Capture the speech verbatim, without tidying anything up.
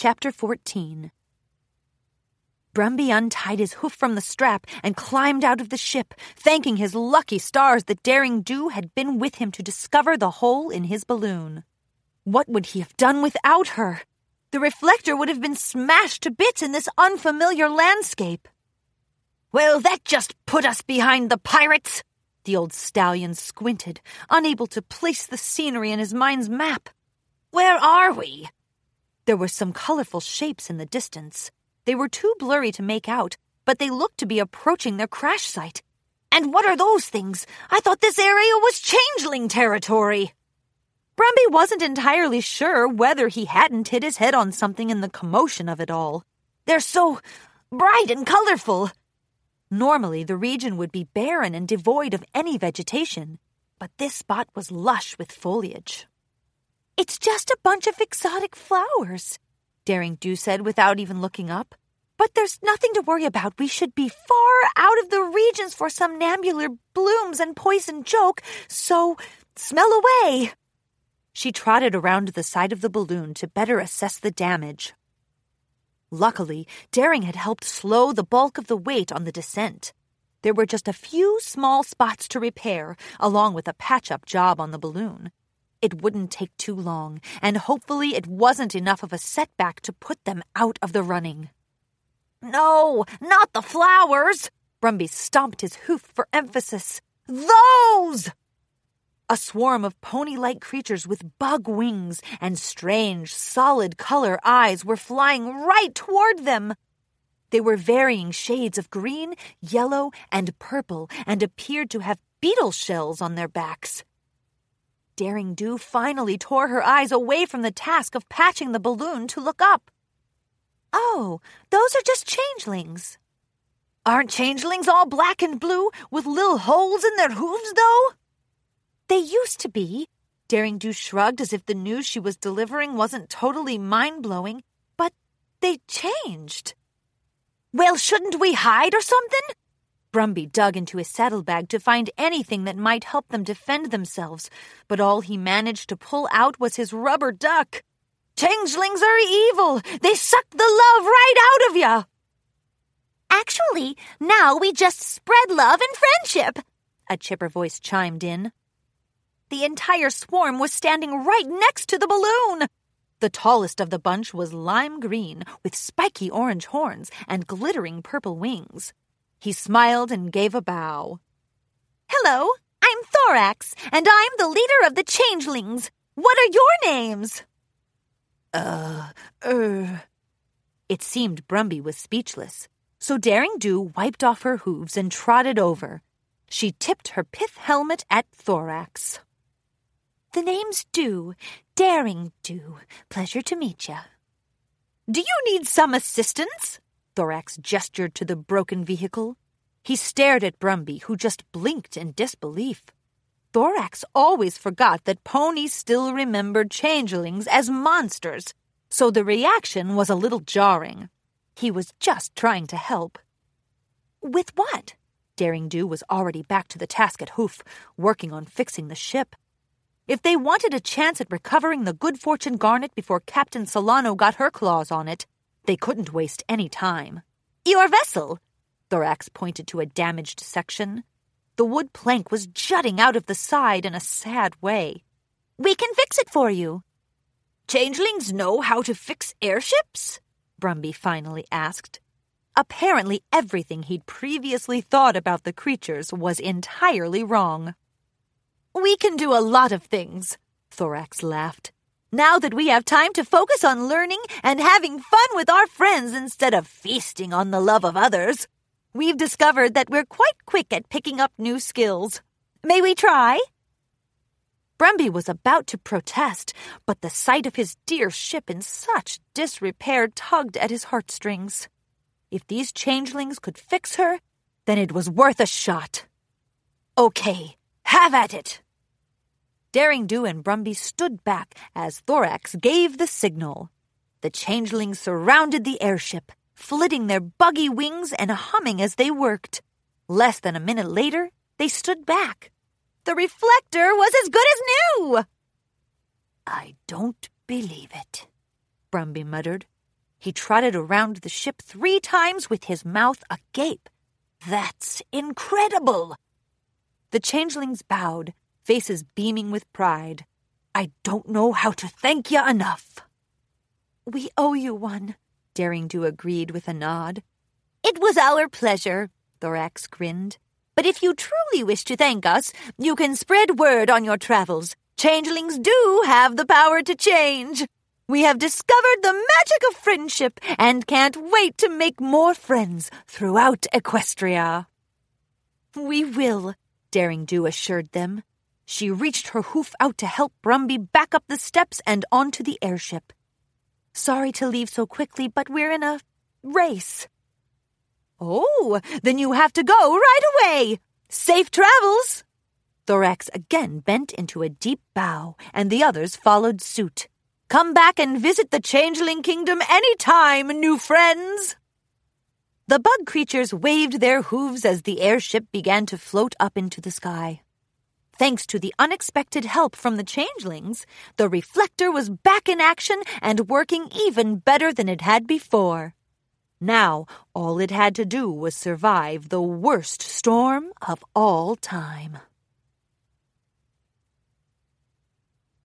Chapter fourteen. Brumby untied his hoof from the strap and climbed out of the ship, thanking his lucky stars that Daring Do had been with him to discover the hole in his balloon. What would he have done without her? The reflector would have been smashed to bits in this unfamiliar landscape. "Well, that just put us behind the pirates!" The old stallion squinted, unable to place the scenery in his mind's map. "Where are we?" There were some colorful shapes in the distance. They were too blurry to make out, but they looked to be approaching their crash site. "And what are those things? I thought this area was changeling territory." Brumby wasn't entirely sure whether he hadn't hit his head on something in the commotion of it all. "They're so bright and colorful." Normally, the region would be barren and devoid of any vegetation, but this spot was lush with foliage. "It's just a bunch of exotic flowers," Daring Do said without even looking up. "But there's nothing to worry about. We should be far out of the regions for some nambular blooms and poison joke, so smell away." She trotted around to the side of the balloon to better assess the damage. Luckily, Daring had helped slow the bulk of the weight on the descent. There were just a few small spots to repair, along with a patch-up job on the balloon. It wouldn't take too long, and hopefully it wasn't enough of a setback to put them out of the running. "No, not the flowers!" Brumby stomped his hoof for emphasis. "Those!" A swarm of pony-like creatures with bug wings and strange, solid-color eyes were flying right toward them. They were varying shades of green, yellow, and purple, and appeared to have beetle shells on their backs. Daring Do finally tore her eyes away from the task of patching the balloon to look up. "Oh, those are just changelings." "Aren't changelings all black and blue with little holes in their hooves, though?" "They used to be." Daring Do shrugged as if the news she was delivering wasn't totally mind-blowing, but they changed. "Well, shouldn't we hide or something?" Brumby dug into his saddlebag to find anything that might help them defend themselves, but all he managed to pull out was his rubber duck. "Changelings are evil! They suck the love right out of ya!" "Actually, now we just spread love and friendship," a chipper voice chimed in. The entire swarm was standing right next to the balloon. The tallest of the bunch was lime green, with spiky orange horns and glittering purple wings. He smiled and gave a bow. "Hello, I'm Thorax, and I'm the leader of the changelings. What are your names?" Uh, uh... It seemed Brumby was speechless, so Daring Do wiped off her hooves and trotted over. She tipped her pith helmet at Thorax. "The name's Do, Daring Do. Pleasure to meet ya." "Do you need some assistance?" Thorax gestured to the broken vehicle. He stared at Brumby, who just blinked in disbelief. Thorax always forgot that ponies still remembered changelings as monsters, so the reaction was a little jarring. He was just trying to help. "With what?" Daring Do was already back to the task at Hoof, working on fixing the ship. If they wanted a chance at recovering the Good Fortune Garnet before Captain Solano got her claws on it, they couldn't waste any time. "Your vessel," Thorax pointed to a damaged section. The wood plank was jutting out of the side in a sad way. "We can fix it for you." "Changelings know how to fix airships?" Brumby finally asked. Apparently everything he'd previously thought about the creatures was entirely wrong. "We can do a lot of things," Thorax laughed. "Now that we have time to focus on learning and having fun with our friends instead of feasting on the love of others, we've discovered that we're quite quick at picking up new skills. May we try?" Brumby was about to protest, but the sight of his dear ship in such disrepair tugged at his heartstrings. If these changelings could fix her, then it was worth a shot. "Okay, have at it." Daring Do and Brumby stood back as Thorax gave the signal. The changelings surrounded the airship, flitting their buggy wings and humming as they worked. Less than a minute later, they stood back. The reflector was as good as new! "I don't believe it," Brumby muttered. He trotted around the ship three times with his mouth agape. That's incredible! The changelings bowed, faces beaming with pride. I don't know how to thank you enough. We owe you one, Daring Do agreed with a nod. It was our pleasure, Thorax grinned. But if you truly wish to thank us, you can spread word on your travels. Changelings do have the power to change. We have discovered the magic of friendship and can't wait to make more friends throughout Equestria. We will, Daring Do assured them. She reached her hoof out to help Brumby back up the steps and onto the airship. Sorry to leave so quickly, but we're in a race. Oh, then you have to go right away. Safe travels. Thorax again bent into a deep bow, and the others followed suit. Come back and visit the Changeling Kingdom any time, new friends. The bug creatures waved their hooves as the airship began to float up into the sky. Thanks to the unexpected help from the changelings, the reflector was back in action and working even better than it had before. Now, all it had to do was survive the worst storm of all time.